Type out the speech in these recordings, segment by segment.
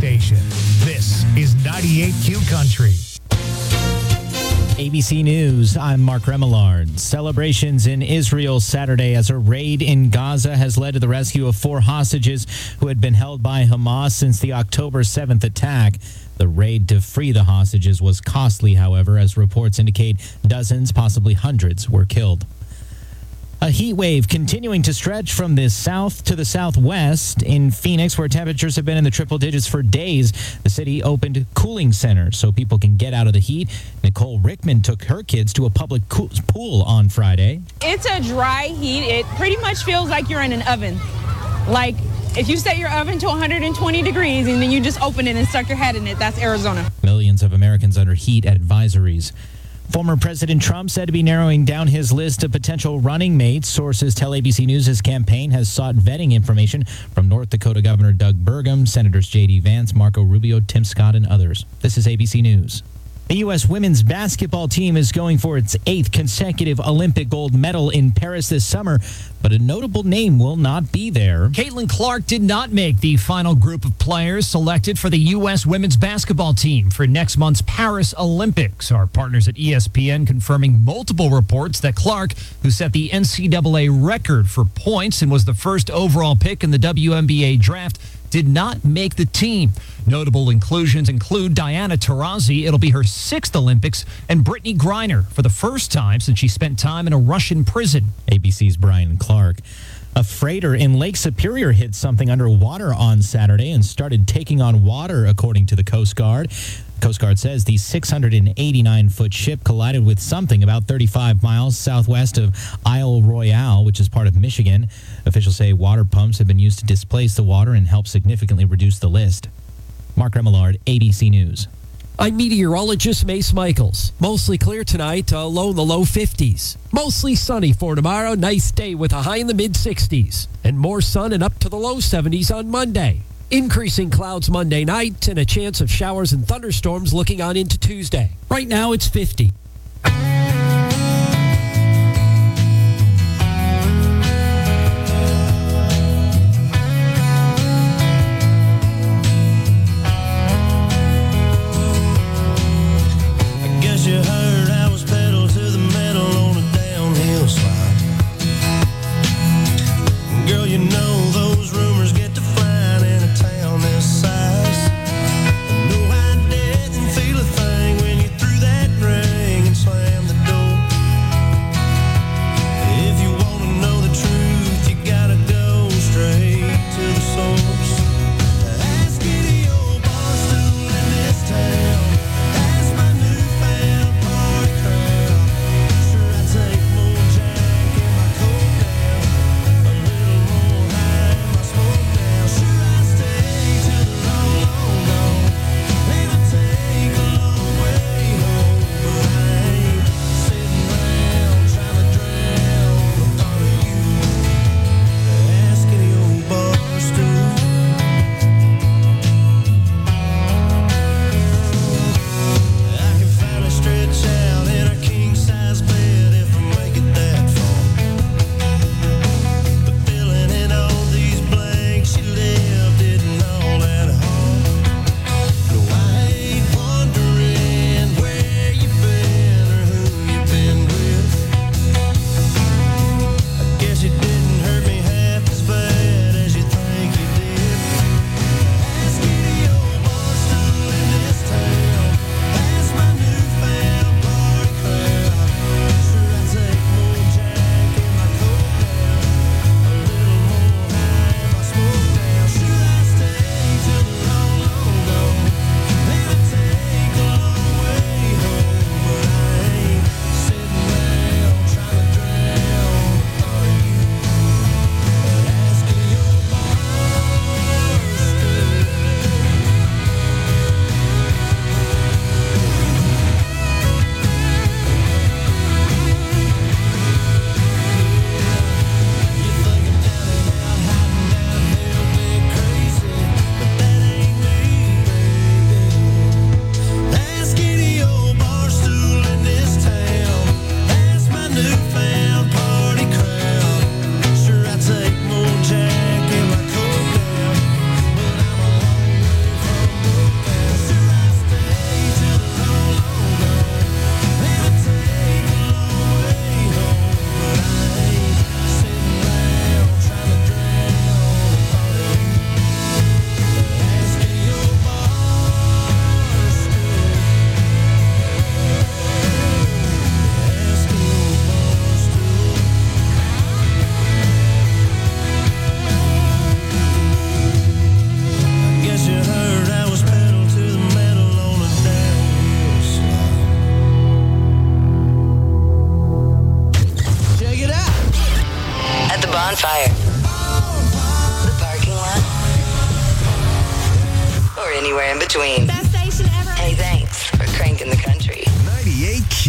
station. This is 98Q Country. ABC News, I'm Mark Remillard. Celebrations in Israel Saturday as a raid in Gaza has led to the rescue of 4 hostages who had been held by Hamas since the October 7th attack. The raid to free the hostages was costly, however, as reports indicate dozens, possibly hundreds, were killed. A heat wave continuing to stretch from the south to the southwest. In Phoenix, where temperatures have been in the triple digits for days, the city opened cooling centers so people can get out of the heat. Nicole Rickman took her kids to a public pool on Friday. It's a dry heat. It pretty much feels like you're in an oven. Like if you set your oven to 120 degrees and then you just open it and stuck your head in it, that's Arizona. Millions of Americans under heat advisories. Former President Trump said to be narrowing down his list of potential running mates. Sources tell ABC News his campaign has sought vetting information from North Dakota Governor Doug Burgum, Senators J.D. Vance, Marco Rubio, Tim Scott, and others. This is ABC News. The U.S. women's basketball team is going for its 8th consecutive Olympic gold medal in Paris this summer, but a notable name will not be there. Caitlin Clark did not make the final group of players selected for the U.S. women's basketball team for next month's Paris Olympics. Our partners at ESPN confirming multiple reports that Clark, who set the NCAA record for points and was the first overall pick in the WNBA draft, did not make the team. Notable inclusions include Diana Taurasi, it'll be her 6th Olympics, and Brittany Griner for the first time since she spent time in a Russian prison. ABC's Brian Clark. A freighter in Lake Superior hit something underwater on Saturday and started taking on water, according to the Coast Guard. Coast Guard says the 689-foot ship collided with something about 35 miles southwest of Isle Royale, which is part of Michigan. Officials say water pumps have been used to displace the water and help significantly reduce the list. Mark Remillard, ABC News. I'm meteorologist Mace Michaels. Mostly clear tonight, low in the low 50s. Mostly sunny for tomorrow. Nice day with a high in the mid-60s. And more sun and up to the low 70s on Monday. Increasing clouds Monday night and a chance of showers and thunderstorms looking on into Tuesday. Right now it's 50. Feel a thing when you threw that ring and slammed the door.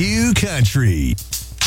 98Q Country.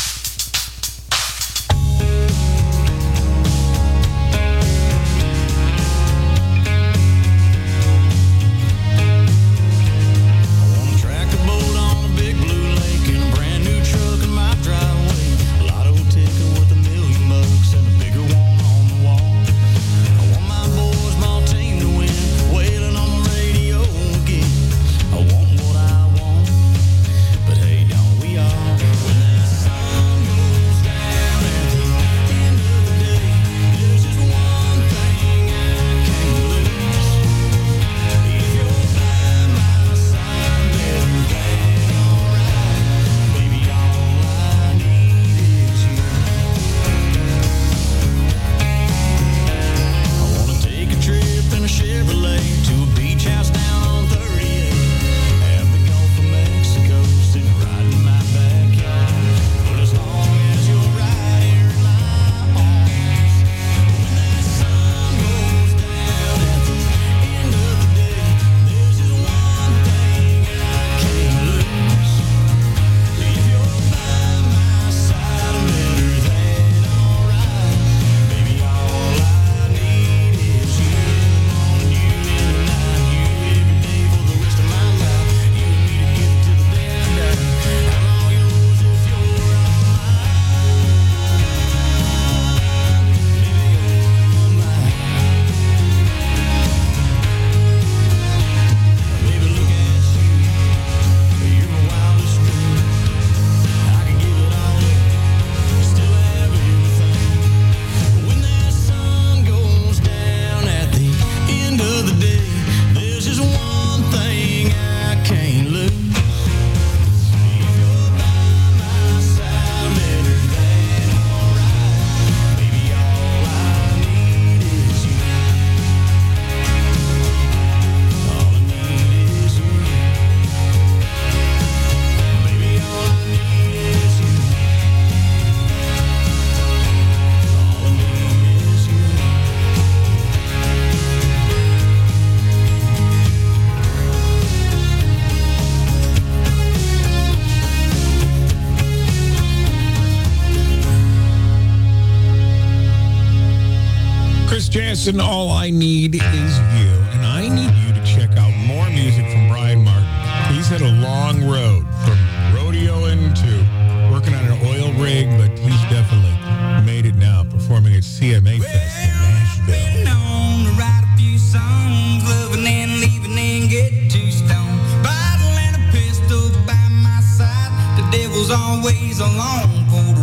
Jansen, All I Need Is You. And I need you to check out more music from Brian Martin. He's had a long road from rodeoing to working on an oil rig, but he's definitely made it now, performing at CMA Fest in Nashville. I've been known to write a few songs, loving and leaving and get too stoned. Bottle and a pistol by my side, the devil's always along for the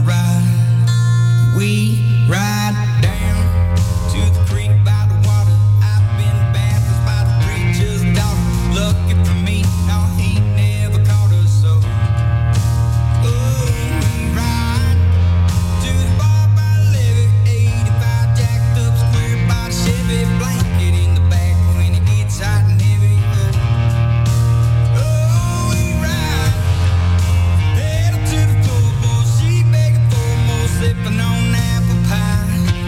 ride. We ride down to the creek by the water. I've been baptized by the preacher's daughter. Lucky for me, no, he never caught us so. Oh, we ride to the bar by the levee, 85 jacked up square by the Chevy, blanket in the back when it gets hot and heavy. Oh, we ride pedal to the floor, boy, she begging for more, sipping on apple pie.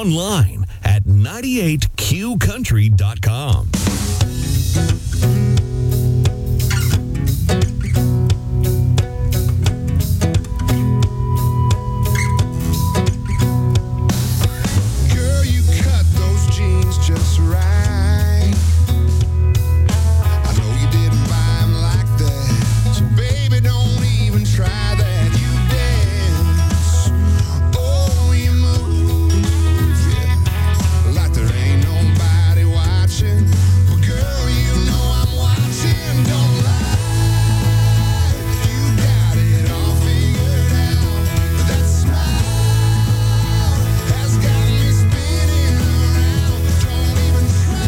online at 98qcountry.com. Girl, you cut those jeans just right. I know you didn't buy them like that, so baby, don't even try that. You dance, oh, you move, yeah, like there ain't nobody watching. But girl, you know I'm watching. Don't lie, you got it all figured out. That smile has got me spinning around. Don't even try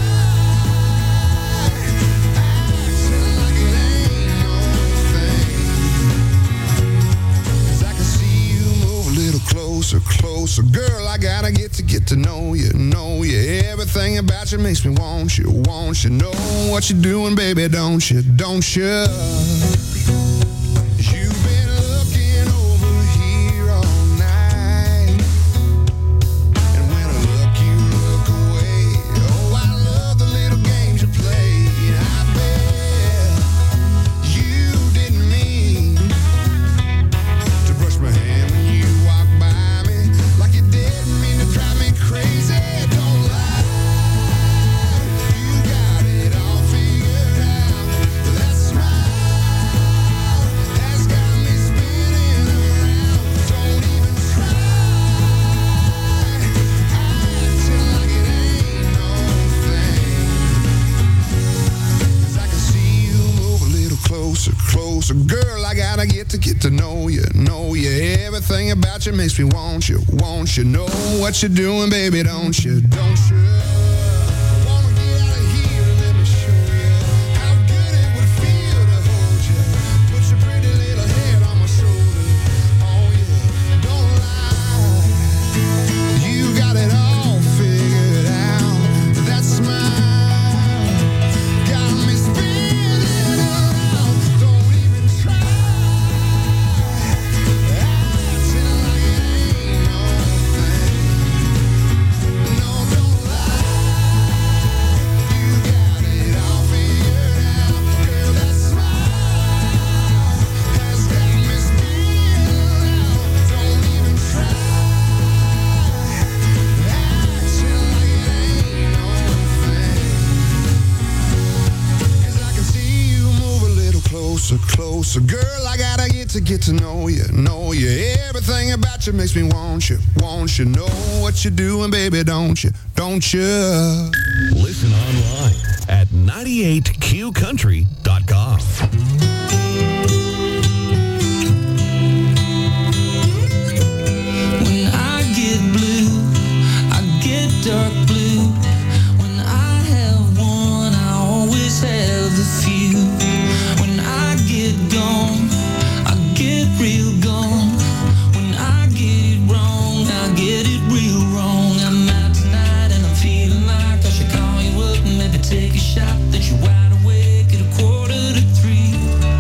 acting like it ain't no thing. 'Cause I can see you move a little closer, closer. Girl, I gotta get to know you, know you. Everything about you makes me want you, want you. Know what you're doing, baby, don't you, don't you? You've been looking over here all night, and when I look, you look away. Oh, I love the little games you play. I bet you didn't mean to brush my hand when you walk by me, like you didn't mean to drive me crazy. Don't lie, you got it all figured out. That smile has got me spinning around. Don't even try acting like it ain't no thing. 'Cause I can see you move a little closer, closer. Girl, I gotta get to know you, know you. Everything about you makes me want you, want you. Know what you're doing, baby, don't you, don't you? I wanna get out of here and let me show you how good it would feel to hold you. Put your pretty little head on my shoulder. Oh yeah, don't lie, you got it all figured out. That smile got me spinning around. Don't even try acting like it ain't no thing. No, don't lie, you got it all figured out. Girl, that smile has got me spinning around. Don't even try acting like it ain't no thing. 'Cause I can see you move a little closer, closer. Girl, I gotta get to know you, know you. Everything about you makes me want you, want you. Know what you're doing, baby, don't you, don't you? Listen online at 98qcountry.com. When I get blue, I get dark blue. When I have one, I always have a few. When I get gone, I get real gone. When I get it wrong, I get it real wrong. I'm out tonight and I'm feeling like I should call you up and maybe take a shot. That you're wide awake at 2:45.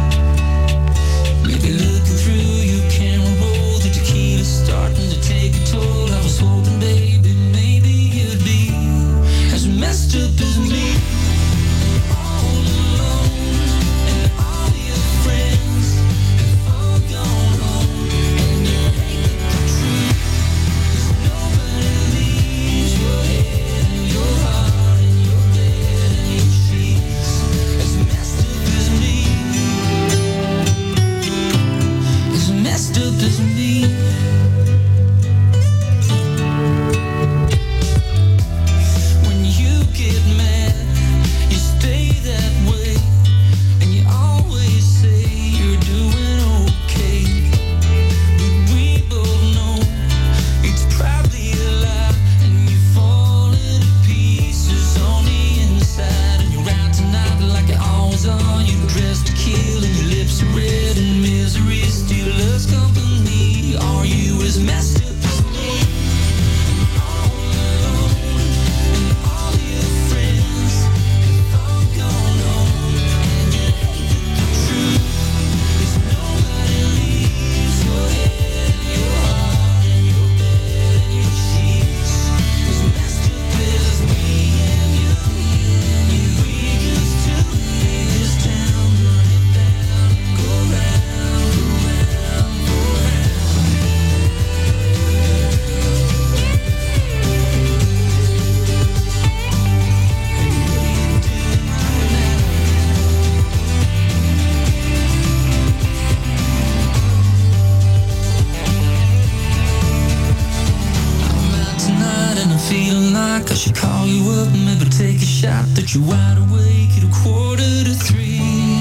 feeling like I should call you up and maybe take a shot that you're wide awake at 2:45.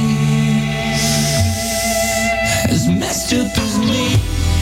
As messed up as me.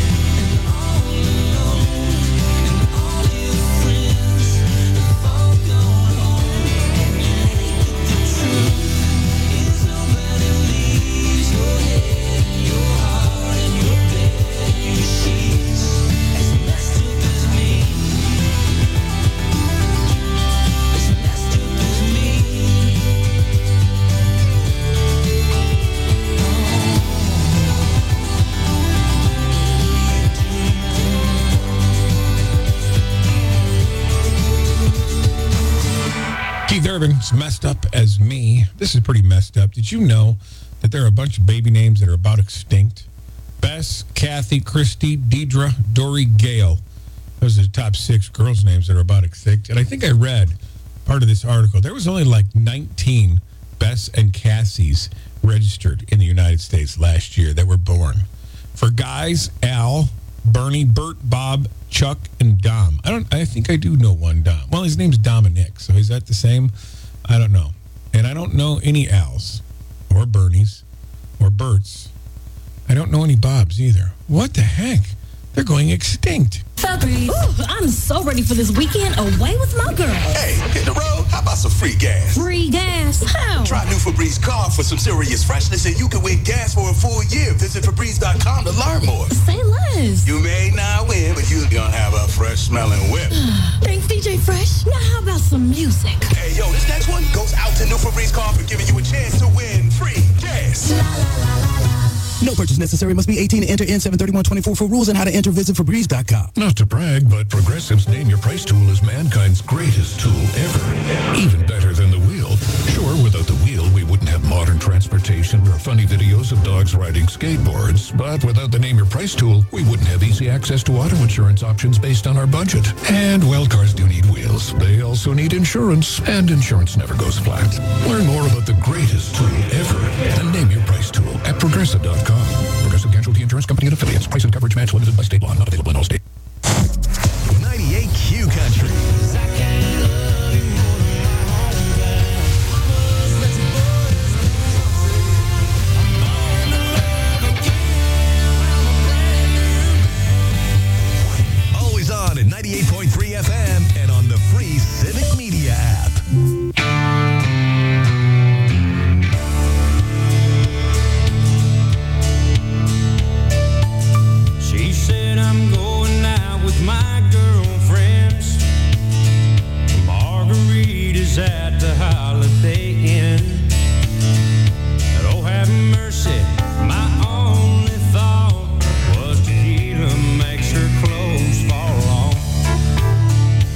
Keith Urban's Messed Up as Me. This is pretty messed up. Did you know that there are a bunch of baby names that are about extinct? Bess, Kathy, Christy, Deidre, Dory, Gail. Those are the top 6 girls' names that are about extinct. And I think I read part of this article. There was only like 19 Bess and Cassies registered in the United States last year that were born. For guys, Al, Bernie, Bert, Bob, Chuck, and Dom. I think I do know one Dom. Well, his name's Dominic, so is that the same? I don't know. And I don't know any Als or Bernies or Berts. I don't know any Bobs either. What the heck? They're going extinct. Febreze. Ooh, I'm so ready for this weekend away with my girl. Hey, hit the road? How about some free gas? Free gas? How? Try new Febreze car for some serious freshness and you can win gas for a full year. Visit Febreze.com to learn more. Say less. You may not win, but you're going to have a fresh smelling whip. Thanks, DJ Fresh. Now how about some music? Hey, yo, this next one goes out to new Febreze car for giving you a chance to win free gas. La, la, la, la, la. No purchase necessary. Must be 18 to enter in 73124 for rules and how to enter. Visit Febreze.com. Not to brag, but Progressive's Name Your Price tool is mankind's greatest tool ever. Even better than the wheel. Sure, without the wheel, we wouldn't have modern transportation or funny videos of dogs riding skateboards. But without the Name Your Price tool, we wouldn't have easy access to auto insurance options based on our budget. And, well, cars do need wheels. They also need insurance. And insurance never goes flat. Learn more about the greatest tool ever. The Name Your Price tool at Progressive.com. Progressive Casualty Insurance Company and Affiliates. Price and coverage match limited by state law. Not available in all states. 98 Q Country. Always on at 98.3 FM and on the free Civic Media app. She said I'm going out with my girlfriends. Margaritas at the Holiday Inn. Oh, have mercy, my only thought was tequila makes her clothes fall off.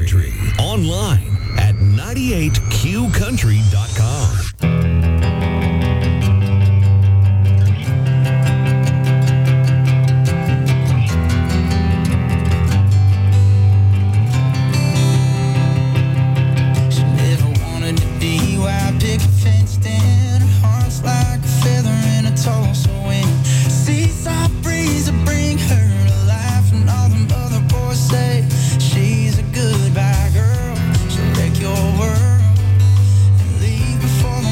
Country. Online at 98qcountry.com. Before the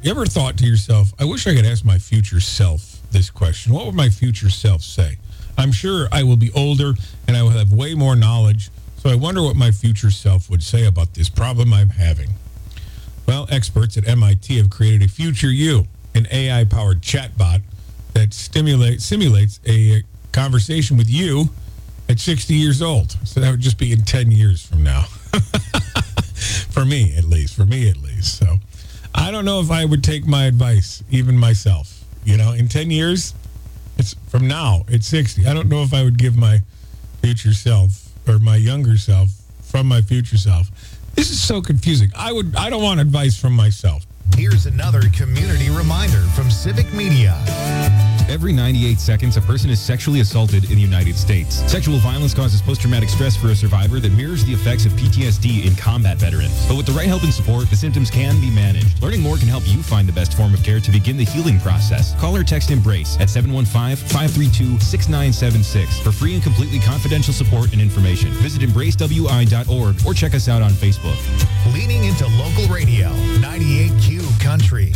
You ever thought to yourself, I wish I could ask my future self this question. What would my future self say? I'm sure I will be older and I will have way more knowledge. So I wonder what my future self would say about this problem I'm having. Well, experts at MIT have created a future you, an AI-powered chatbot that simulates a conversation with you at 60 years old. So that would just be in 10 years from now. For me, at least. So I don't know if I would take my advice, even myself. You know, in 10 years, it's from now, it's 60. I don't know if I would give my future self or my younger self from my future self. This is so confusing. I don't want advice from myself. Here's another community reminder from Civic Media. Every 98 seconds, a person is sexually assaulted in the United States. Sexual violence causes post-traumatic stress for a survivor that mirrors the effects of PTSD in combat veterans. But with the right help and support, the symptoms can be managed. Learning more can help you find the best form of care to begin the healing process. Call or text EMBRACE at 715-532-6976 for free and completely confidential support and information. Visit embracewi.org or check us out on Facebook. Leaning into local radio, 98Q Country.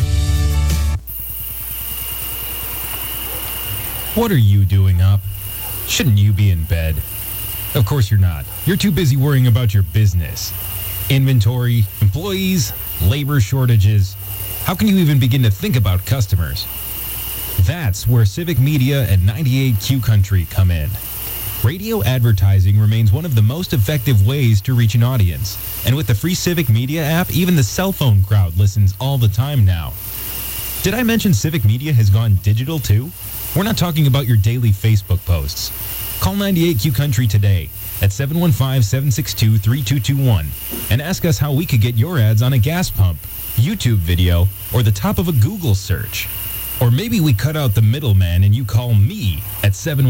What are you doing up? Shouldn't you be in bed? Of course you're not. You're too busy worrying about your business. Inventory, employees, labor shortages. How can you even begin to think about customers? That's where Civic Media and 98Q Country come in. Radio advertising remains one of the most effective ways to reach an audience. And with the free Civic Media app, even the cell phone crowd listens all the time now. Did I mention Civic Media has gone digital too? We're not talking about your daily Facebook posts. Call 98Q Country today at 715-762-3221 and ask us how we could get your ads on a gas pump, YouTube video, or the top of a Google search. Or maybe we cut out the middleman and you call me at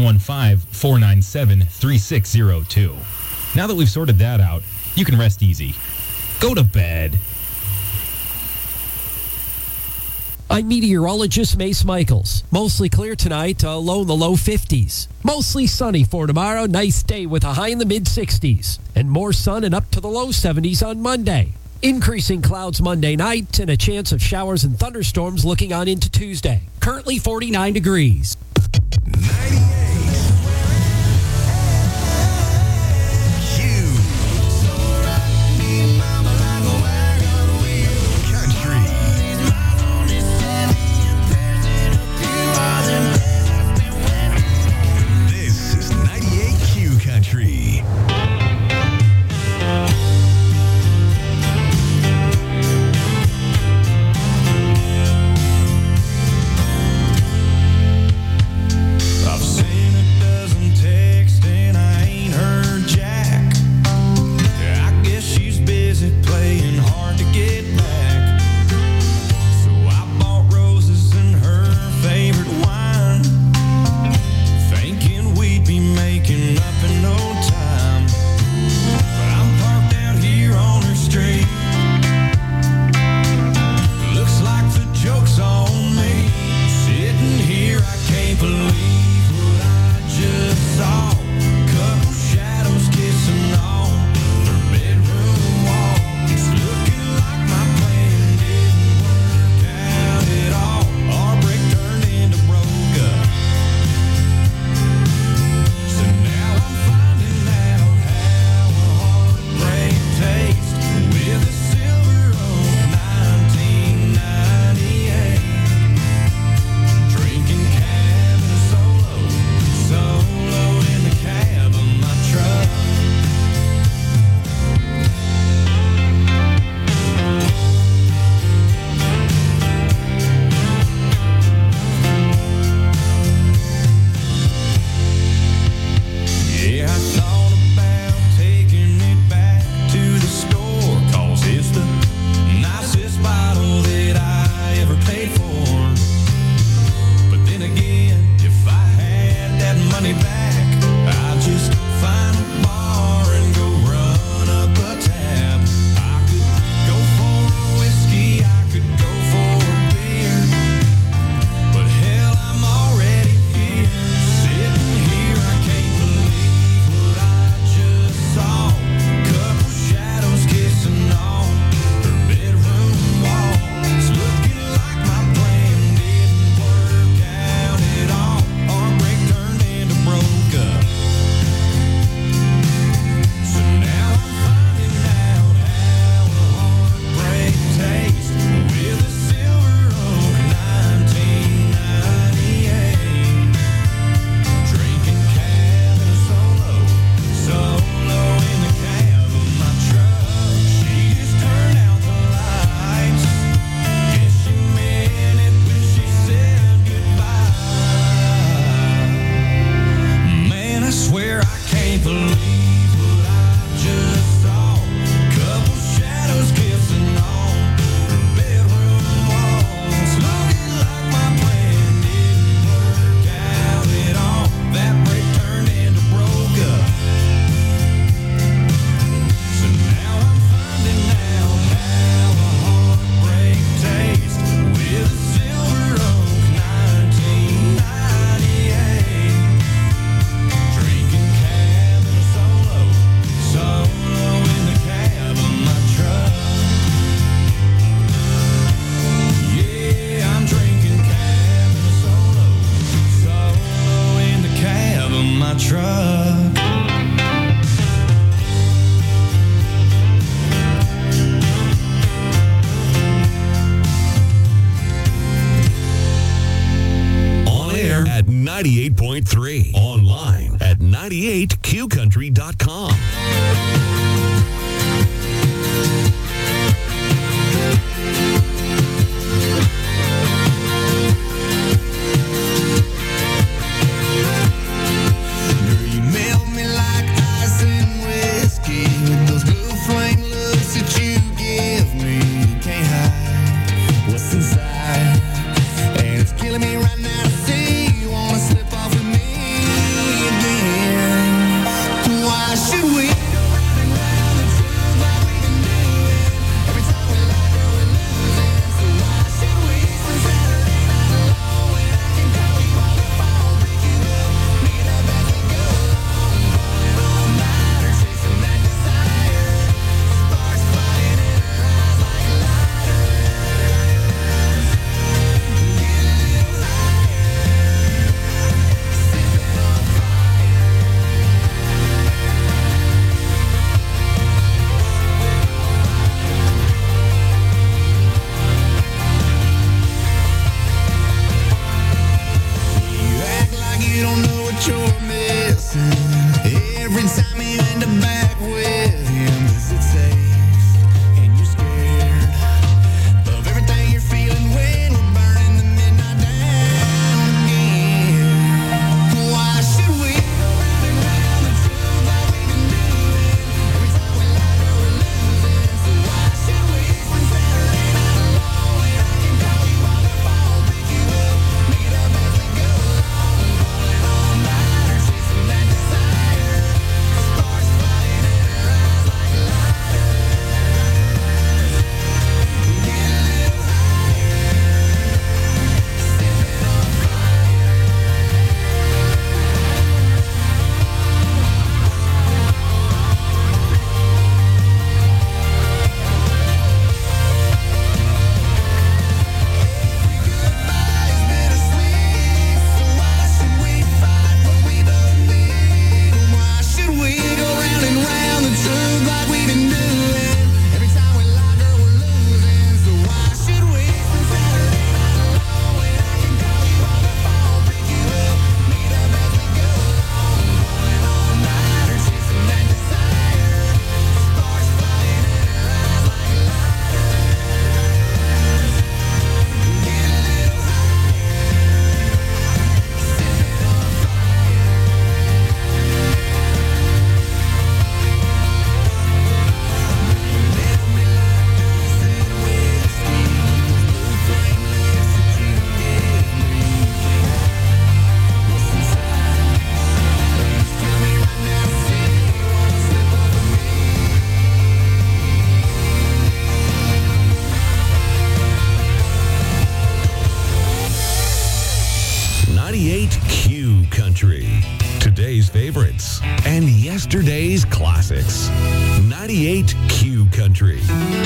715-497-3602. Now that we've sorted that out, you can rest easy. Go to bed. I'm meteorologist Mace Michaels. Mostly clear tonight, low in the low 50s. Mostly sunny for tomorrow. Nice day with a high in the mid-60s. And more sun and up to the low 70s on Monday. Increasing clouds Monday night and a chance of showers and thunderstorms looking on into Tuesday. Currently 49 degrees. 98. I've seen drug. On air at 98.3. Online at 98qcountry.com. Today's favorites and yesterday's classics. 98Q Country.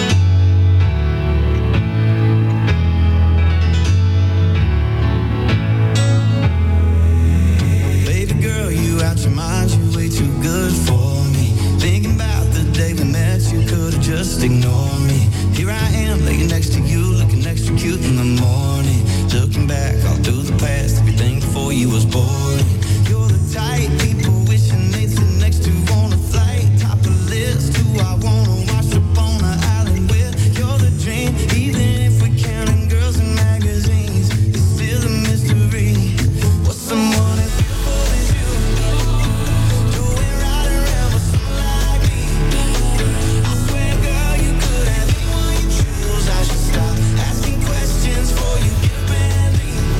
Baby girl, you out your mind, you way too good for me. Thinking about the day we met, you could've just ignored me. Here I am, laying next to you, looking extra cute in the morning. Looking back all through the past, everything before you was boring. You're the type people wishing they'd sit next to on a flight. Top of the list, who I wanna wash up on an island with. You're the dream, even if we're counting girls in magazines. It's still a mystery. What's someone as beautiful as you doing right around with someone like me? I swear, girl, you could have anyone you choose. I should stop asking questions for you get ready.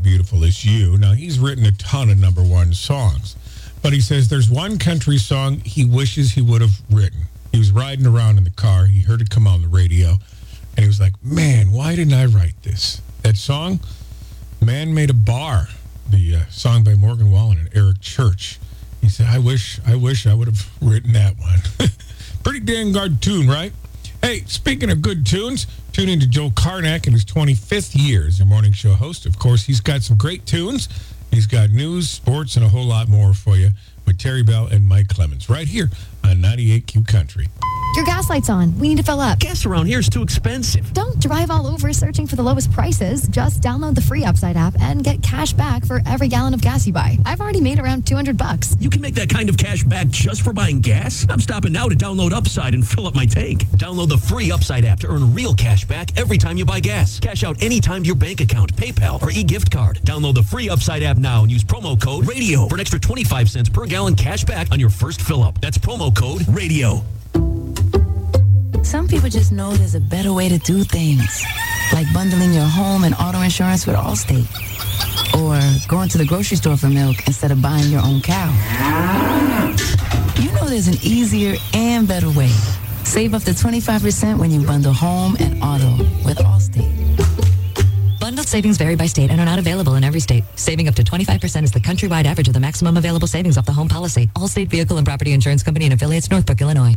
Beautiful Is You. Now, he's written a ton of number one songs, but he says there's one country song he wishes he would have written. He was riding around in the car. He heard it come on the radio, and he was like, man, why didn't I write this? That song, Man Made a Bar, the song by Morgan Wallen and Eric Church. He said, I wish I would have written that one. Pretty dang good tune, right? Hey, speaking of good tunes, tune in to Joe Karnak in his 25th year as a morning show host. Of course, he's got some great tunes. He's got news, sports, and a whole lot more for you with Terry Bell and Mike Clemens right here on 98Q Country. Your gas light's on. We need to fill up. Gas around here is too expensive. Don't drive all over searching for the lowest prices. Just download the free Upside app and get cash back for every gallon of gas you buy. I've already made around $200. You can make that kind of cash back just for buying gas? I'm stopping now to download Upside and fill up my tank. Download the free Upside app to earn real cash back every time you buy gas. Cash out anytime to your bank account, PayPal, or e-gift card. Download the free Upside app now and use promo code RADIO for an extra 25 cents per gallon cash back on your first fill up. That's promo code RADIO. Some people just know there's a better way to do things, like bundling your home and auto insurance with Allstate, or going to the grocery store for milk instead of buying your own cow. You know there's an easier and better way. Save up to 25% when you bundle home and auto with Allstate. Bundled savings vary by state and are not available in every state. Saving up to 25% is the countrywide average of the maximum available savings off the home policy. Allstate Vehicle and Property Insurance Company and affiliates, Northbrook, Illinois.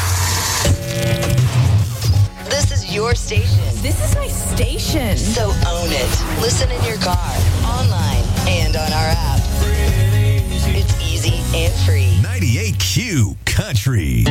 This is your station. This is my station. So own it. Listen in your car, online, and on our app. It's easy and free. 98Q Country.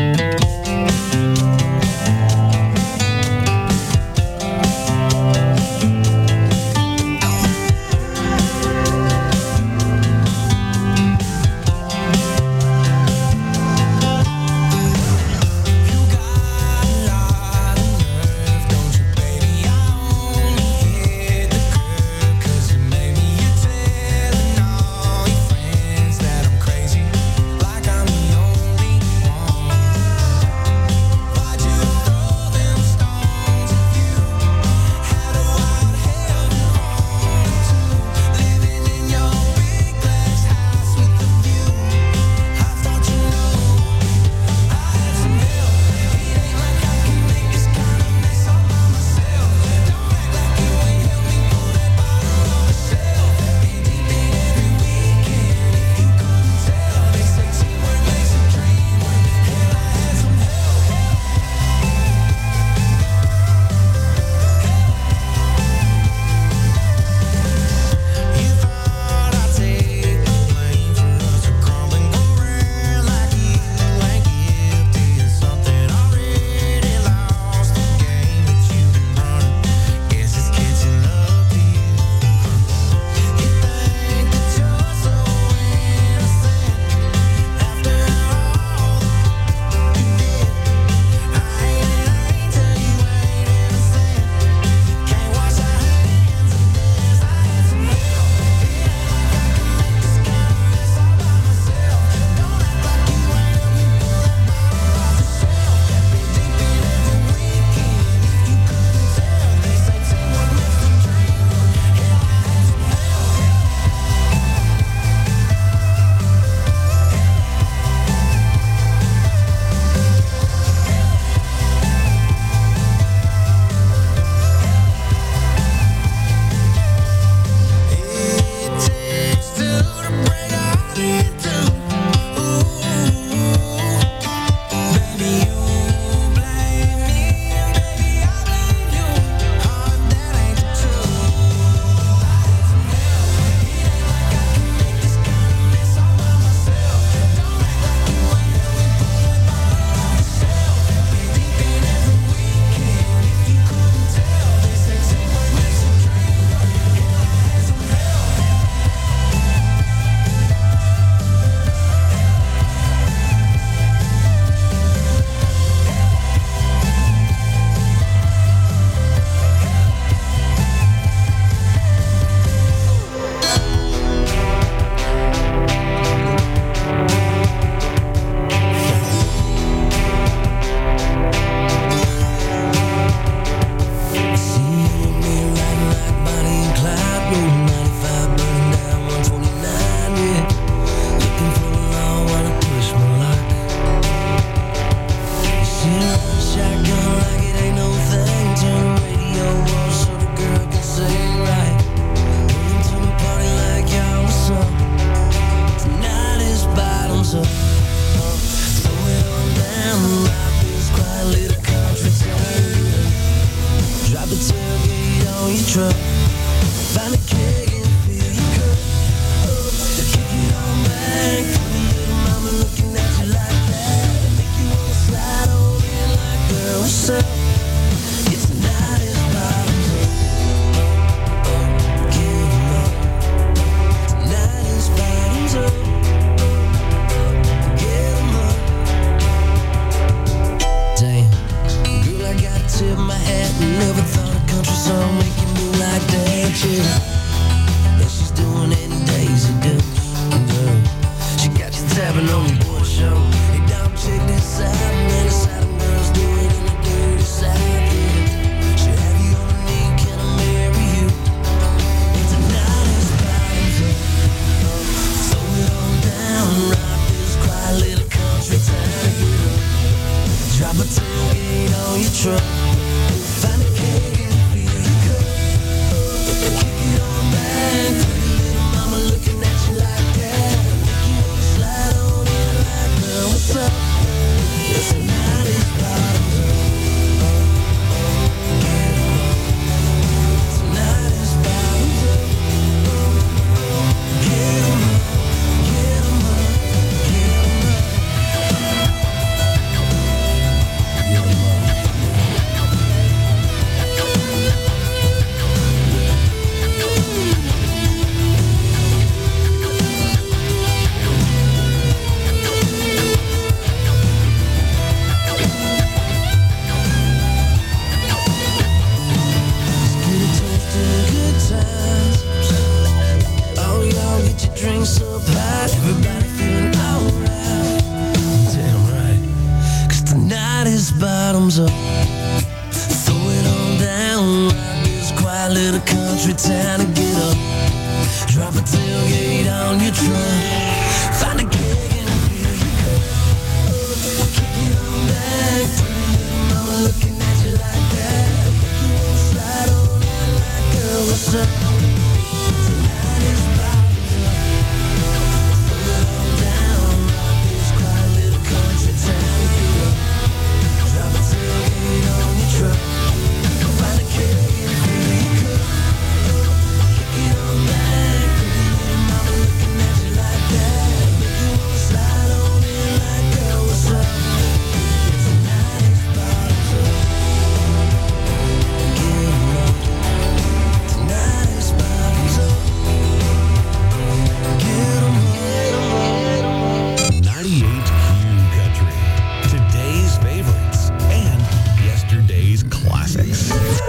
drinks up high, everybody feeling alright. Damn right, 'cause tonight is bottoms up. Throw it on down like this quiet little country town and get up. Drop a tailgate on your truck. Find a keg and fill your cup. Kick it on back, mama looking at you like that. You wanna slide on out like, girl, what's up? Tonight is bottoms up. Throw it on down like this quiet little country town and get up. Drop a tailgate on your truck. Find a keg and fill your cup. Kick it on back, mama looking at you like that. Make you wanna slide on in like, girl, what's up? Tonight is bottoms up. Get 'em up. Tonight is bottoms up. Get 'em up. 98Q Country. Today's favorites and yesterday's classics.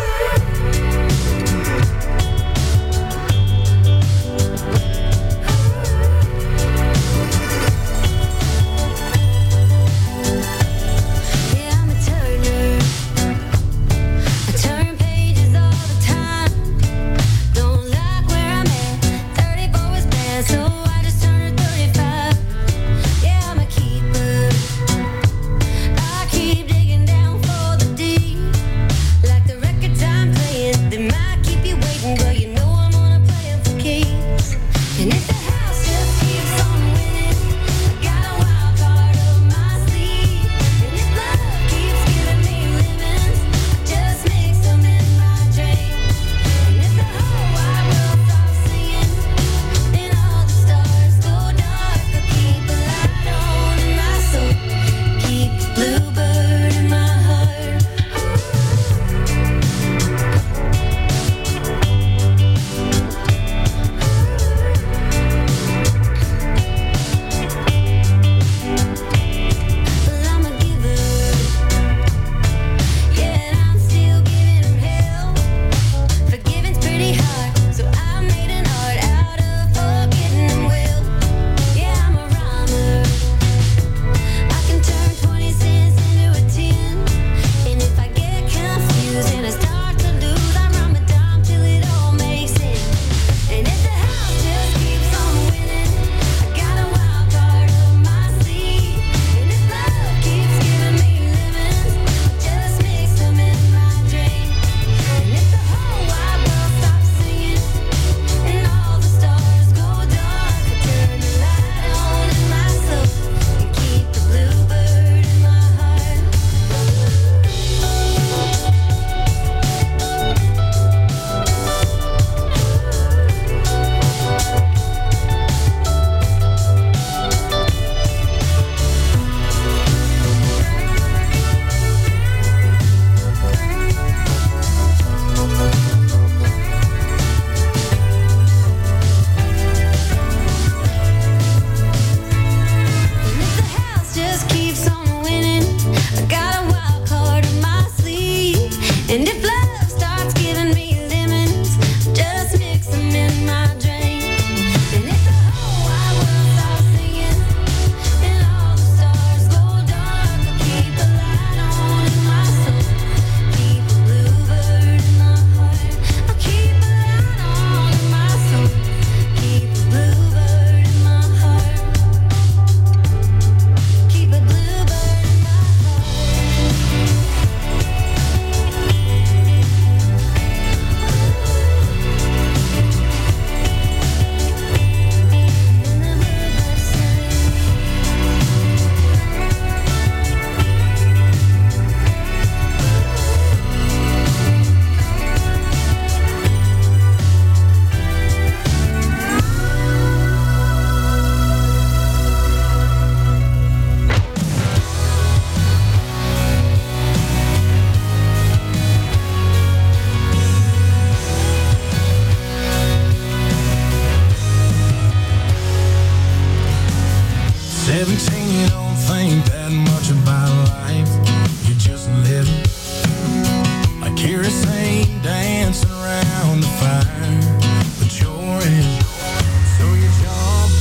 Yeah, I'm a turner. I turn pages all the time. Don't like where I'm at. 34 was bad, so I just turned 35. Yeah, I'm a keeper. I keep digging down for the deep. Like the records I'm playing, they might keep you waiting, but you know I'm gonna play 'em for keeps. And if the house just keeps on winning, I got a wild card up my sleeve. And if love keeps giving me lemons, I just mix them in my drink. And if the whole wide world stops singing, and all the stars go dark, I keep a light on in my soul, keep the bluebird in my heart. Well, I'm a giver, yeah, and I'm still giving 'em hell. Forgiving's pretty hard, so I made an art out of forgetting 'em well. Yeah, I'm a rhymer. I can turn 20 cents into a 10. And if I get confused and I start to lose, I rhyme a dime till it all makes sense. And if the house just keeps on winning, I got a wild card up my sleeve. And if love keeps giving me lemons, I just mix them in my drink. And if the whole wide world stops singing, and all the stars go dark, I turn the light on in my soul, and keep the bluebird in my heart. And if the house just keeps on winning, I got a wild card in my sleeve. And if love starts giving me lemons, just mix them in my drink. And if the whole wide world stops singing, and all the stars go dark, I keep a light on in my soul, keep the bluebird in my heart. I keep a light on in my soul, keep the bluebird in my heart. Keep a bluebird in my dancing around the fire, but you're in. So you jump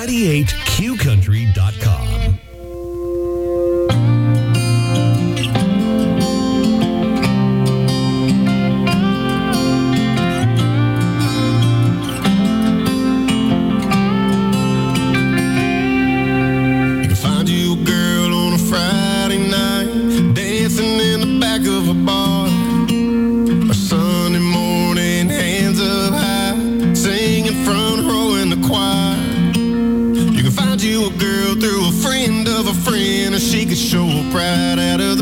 98qcountry.com. She could show her pride out of